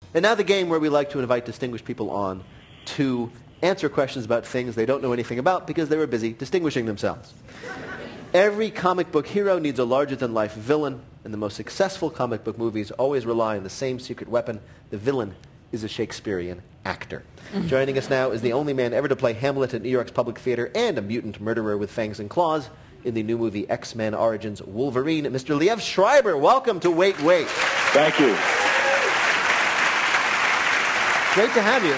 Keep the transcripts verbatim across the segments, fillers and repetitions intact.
And now the game where we like to invite distinguished people on to answer questions about things they don't know anything about because they were busy distinguishing themselves. Every comic book hero needs a larger-than-life villain, and the most successful comic book movies always rely on the same secret weapon. The villain is a Shakespearean actor. Joining us now is the only man ever to play Hamlet at New York's Public Theater and a mutant murderer with fangs and claws in the new movie X-Men Origins Wolverine, Mister Liev Schreiber. Welcome to Wait, Wait. Thank you. Great to have you.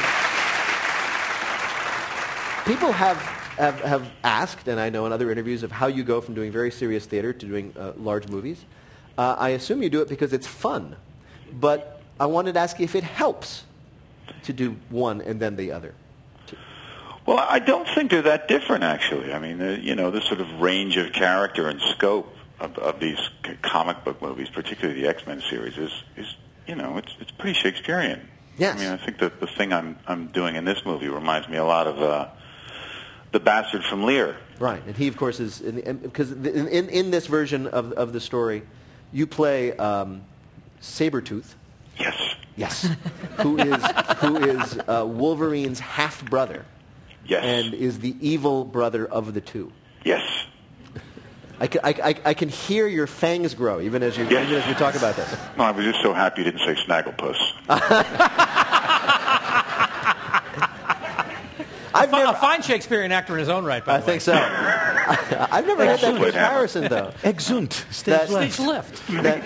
People have, have, have asked, and I know in other interviews, of how you go from doing very serious theater to doing uh, large movies. Uh, I assume you do it because it's fun. But I wanted to ask you if it helps to do one and then the other. Well, I don't think they're that different, actually. I mean, uh, you know, the sort of range of character and scope of, of these c- comic book movies, particularly the X-Men series, is, is you know, it's it's pretty Shakespearean. Yes. I mean, I think that the thing I'm I'm doing in this movie reminds me a lot of uh, The Bastard from Lear. Right, and he, of course, is because in, in, in, in this version of of the story, you play um, Sabretooth. Yes. Yes. who is who is uh, Wolverine's half brother. Yes. And is the evil brother of the two. Yes. I can, I, I, I can hear your fangs grow even as you yes. even as you talk about this. No, I was just so happy you didn't say Snagglepuss. I've a, never, a fine Shakespearean actor in his own right, by I the way. think so. I, I've never heard that comparison, though. Exunt. Stage left. Stage left. That,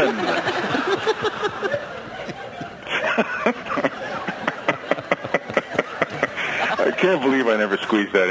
I can't believe I never squeezed that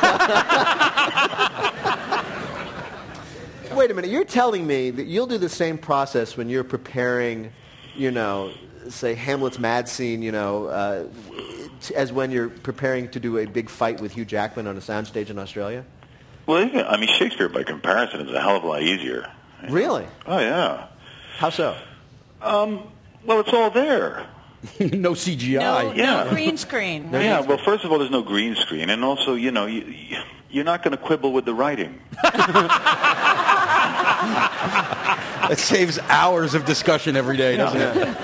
in. Wait a minute. You're telling me that you'll do the same process when you're preparing, you know, say Hamlet's mad scene, you know, uh, as when you're preparing to do a big fight with Hugh Jackman on a soundstage in Australia? Well, even, I mean, Shakespeare, by comparison, is a hell of a lot easier. Really? Oh, yeah. How so? Um, well, it's all there. No C G I. No, yeah. no green screen. No, right? yeah, well, first of all, there's no green screen. And also, you know, you, you're not going to quibble with the writing. It saves hours of discussion every day, doesn't it?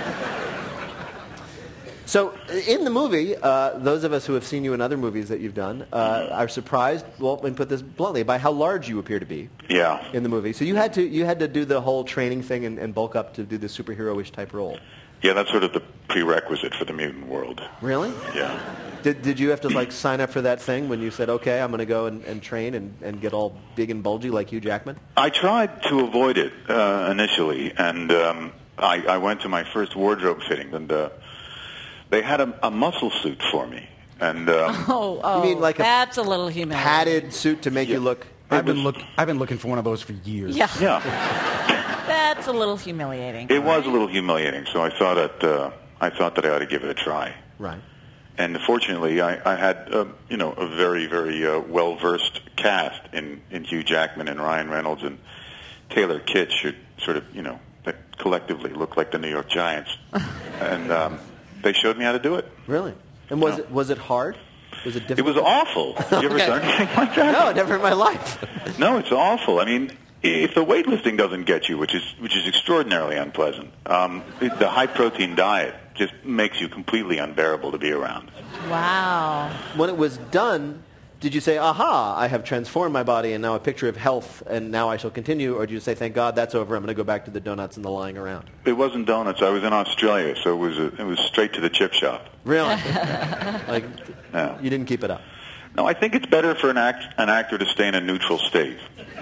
So, in the movie, uh, those of us who have seen you in other movies that you've done uh, are surprised, well, let me put this bluntly, by how large you appear to be. Yeah. In the movie. So you had to you had to do the whole training thing and, and bulk up to do the superhero-ish type role. Yeah, that's sort of the prerequisite for the mutant world. Really? Yeah. Did did you have to like sign up for that thing when you said, okay, I'm going to go and, and train and, and get all big and bulgy like Hugh Jackman? I tried to avoid it uh, initially, and um, I, I went to my first wardrobe fitting, and uh, they had a, a muscle suit for me. And um, oh, oh, you mean like a that's a little humiliating. padded suit to make yeah. you look... I've been, look, I've been looking for one of those for years. Yeah. Yeah. That's a little humiliating. It was a little humiliating, so I thought that uh, I thought that I ought to give it a try. Right. And fortunately, I, I had uh, you know a very very uh, well versed cast in, in Hugh Jackman and Ryan Reynolds and Taylor Kitsch, who sort of you know that collectively look like the New York Giants, and um, they showed me how to do it. Really? And was No. it was it hard? Was it It difficult? was awful. Have you ever Okay. done anything like that? No, never in my life. No, it's awful. I mean, if the weightlifting doesn't get you, which is which is extraordinarily unpleasant, um, it, the high protein diet just makes you completely unbearable to be around. Wow. When it was done, did you say, aha, I have transformed my body and now a picture of health and now I shall continue? Or did you say, thank God, that's over, I'm going to go back to the donuts and the lying around? It wasn't donuts. I was in Australia, so it was a, it was straight to the chip shop. Really? Like, No. you didn't keep it up? No, I think it's better for an act an actor to stay in a neutral state.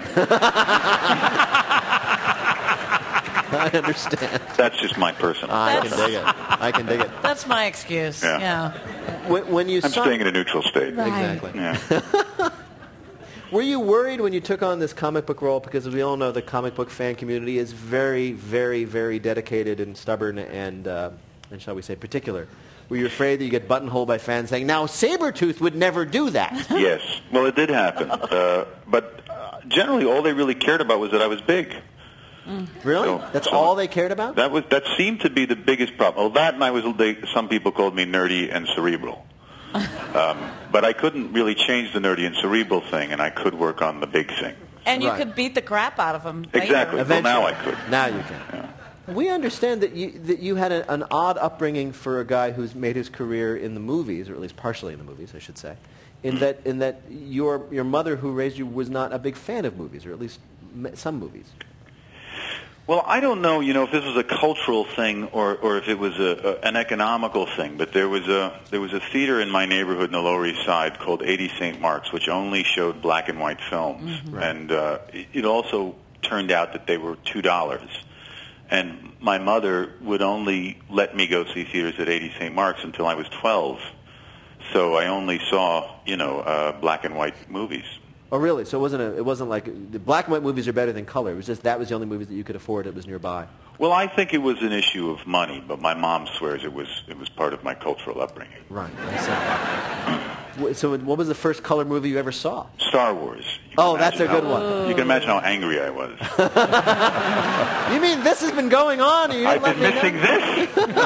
I understand. That's just my personal. I can That's- dig it. I can dig it. That's my excuse. Yeah. Yeah. When, when you I'm saw, staying in a neutral state. Right. Exactly. Yeah. Were you worried when you took on this comic book role? Because we all know the comic book fan community is very, very, very dedicated and stubborn and, uh, and shall we say, particular. Were you afraid that you get buttonholed by fans saying, now Sabretooth would never do that? Yes. Well, it did happen. Uh, but uh, generally, all they really cared about was that I was big. Really? So- That's so all they cared about? That was that seemed to be the biggest problem. Well, that and I was. They, some people called me nerdy and cerebral. Um, but I couldn't really change the nerdy and cerebral thing, and I could work on the big thing. And you Right. could beat the crap out of them. later. Exactly. Well, now I could. Now you can. Yeah. We understand that you that you had a, an odd upbringing for a guy who's made his career in the movies, or at least partially in the movies, I should say. In that, in that your your mother who raised you was not a big fan of movies, or at least m- some movies. Well, I don't know, you know, if this was a cultural thing or, or if it was a, a, an economical thing, but there was a there was a theater in my neighborhood in the Lower East Side called eighty Saint Mark's, which only showed black and white films, Mm-hmm. Right. and uh, it, it also turned out that they were two dollars. And my mother would only let me go see theaters at eighty Saint Mark's until I was twelve. So I only saw, you know, uh, black and white movies. Oh, really? So it wasn't a, it wasn't like the black and white movies are better than color. It was just that was the only movies that you could afford. It was nearby. Well, I think it was an issue of money, but my mom swears it was it was part of my cultural upbringing. Right. I see. So what was the first color movie you ever saw? Star Wars. Oh, that's a how, good one. You can imagine how angry I was. You mean this has been going on? And you didn't I've been let me missing know? this.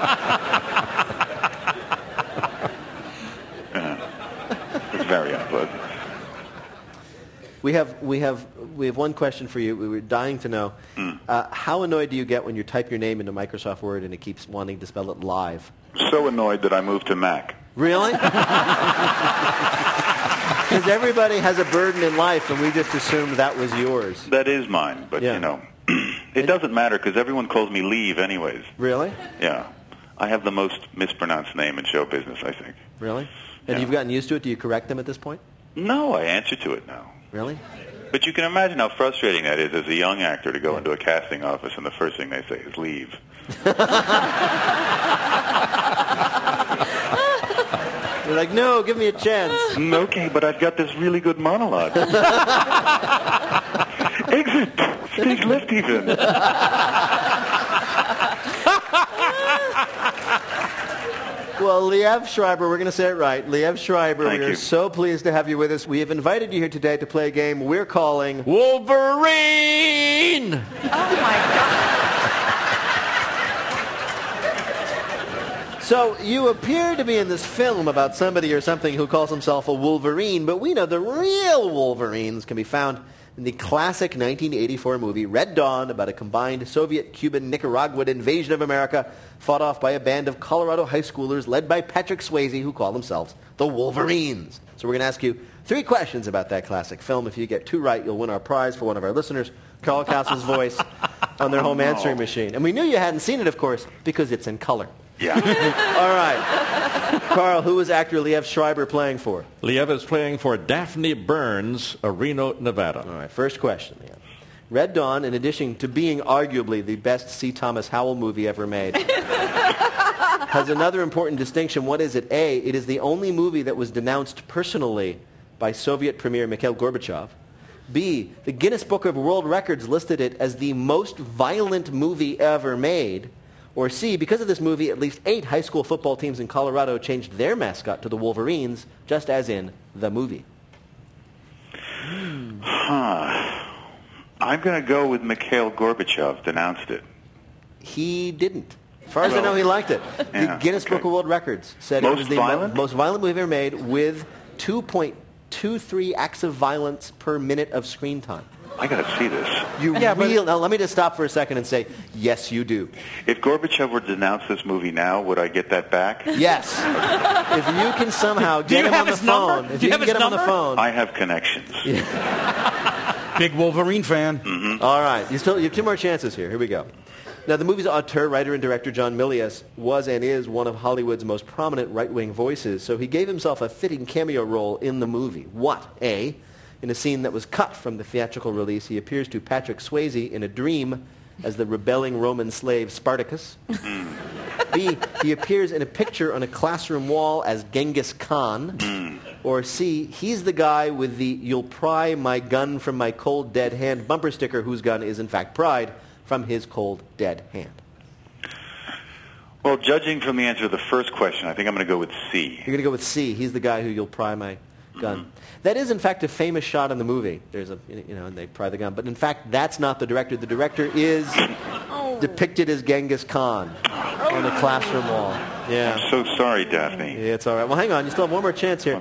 Yeah. It's very unpleasant. We have we have we have one question for you. We were dying to know Mm. uh, how annoyed do you get when you type your name into Microsoft Word and it keeps wanting to spell it live? So annoyed that I moved to Mac. Really? Because everybody has a burden in life, and we just assumed that was yours. That is mine, but Yeah. you know, it doesn't matter because everyone calls me Leave anyways. Really? Yeah, I have the most mispronounced name in show business, I think. Really? And Yeah. you've gotten used to it? Do you correct them at this point? No, I answer to it now. Really? But you can imagine how frustrating that is as a young actor to go into a casting office and the first thing they say is Leave. You're like, no, give me a chance. Mm, okay, but I've got this really good monologue. Exit! Stage left even. Well, Liev Schreiber, we're going to say it right. Liev Schreiber, Thank we are you. so pleased to have you with us. We have invited you here today to play a game we're calling Wolverine! Oh, my God. So you appear to be in this film about somebody or something who calls himself a Wolverine, but we know the real Wolverines can be found in the classic nineteen eighty-four movie Red Dawn, about a combined Soviet-Cuban-Nicaraguan invasion of America fought off by a band of Colorado high schoolers led by Patrick Swayze, who call themselves the Wolverines. So we're going to ask you three questions about that classic film. If you get two right, you'll win our prize for one of our listeners, Carl Castle's voice on their home no. answering machine. And we knew you hadn't seen it, of course, because it's in color. Yeah. All right. Carl, who is actor Liev Schreiber playing for? Liev is playing for Daphne Burns of Reno, Nevada. All right, first question, Liev. Red Dawn, in addition to being arguably the best C. Thomas Howell movie ever made, has another important distinction. What is it? A, it is the only movie that was denounced personally by Soviet Premier Mikhail Gorbachev. B, the Guinness Book of World Records listed it as the most violent movie ever made. Or C, because of this movie, at least eight high school football teams in Colorado changed their mascot to the Wolverines, just as in the movie. Huh. I'm going to go with Mikhail Gorbachev denounced it. He didn't. As far as I Well, know, he liked it. The yeah, Guinness okay. Book of World Records said it Most was the mo- violent? most violent movie ever made, with two point two three acts of violence per minute of screen time. I got to see this. You Yeah, but- real, now let me just stop for a second and say, yes, you do. If Gorbachev were to denounce this movie now, would I get that back? Yes. If you can somehow Do you get him have on the his number? phone, if Do you you have can get his him on the number? phone. I have connections. Big Wolverine fan. Mm-hmm. All right. You still you have two more chances here. Here we go. Now, the movie's auteur, writer, and director John Milius was and is one of Hollywood's most prominent right-wing voices, so he gave himself a fitting cameo role in the movie. What? A, in a scene that was cut from the theatrical release, he appears to Patrick Swayze in a dream as the rebelling Roman slave Spartacus. B, he appears in a picture on a classroom wall as Genghis Khan. Or C, he's the guy with the "you'll pry my gun from my cold dead hand" bumper sticker, whose gun is in fact pried from his cold dead hand. Well, judging from the answer to the first question, I think I'm going to go with C. You're going to go with C. He's the guy who "you'll pry my gun." Mm-hmm. That is, in fact, a famous shot in the movie. There's a, you know, and they pry the gun. But in fact, that's not the director. The director is depicted as Genghis Khan on the classroom wall. Yeah. I'm so sorry, Daphne. Yeah, it's all right. Well, hang on. You still have one more chance here. Okay.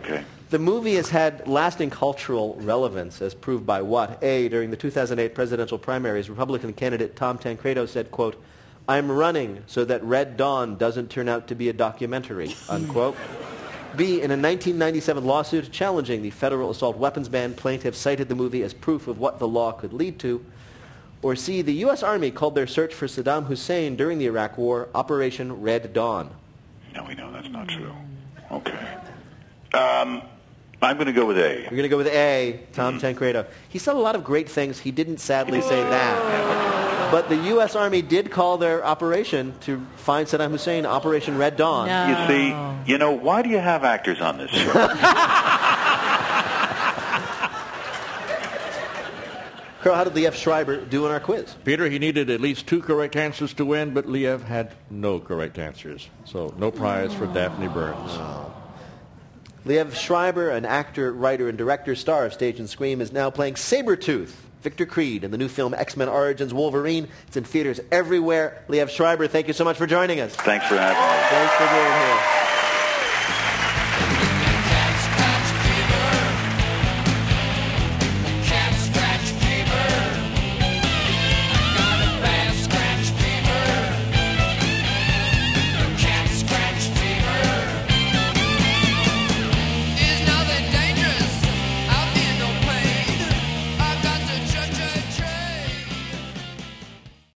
The movie has had lasting cultural relevance, as proved by what? A, during the two thousand eight presidential primaries, Republican candidate Tom Tancredo said, quote, "I'm running so that Red Dawn doesn't turn out to be a documentary," unquote. B, in a nineteen ninety-seven lawsuit challenging the federal assault weapons ban, plaintiffs cited the movie as proof of what the law could lead to. Or C, the U S Army called their search for Saddam Hussein during the Iraq War Operation Red Dawn. No, we know that's not true. Okay. Um, I'm going to go with A. You're going to go with A, Tom mm. Tancredo. He said a lot of great things. He didn't sadly say that. But the U S Army did call their operation to find Saddam Hussein Operation Red Dawn. No. You see, you know, why do you have actors on this show? Carl, how did Liev Schreiber do in our quiz? Peter, he needed at least two correct answers to win, but Liev had no correct answers. So no prize for Daphne Burns. Oh. Liev Schreiber, an actor, writer, and director, star of stage and screen, is now playing Sabretooth, Victor Creed, in the new film X-Men Origins Wolverine. It's in theaters everywhere. Liev Schreiber, thank you so much for joining us. Thanks for having me. Thanks for being here.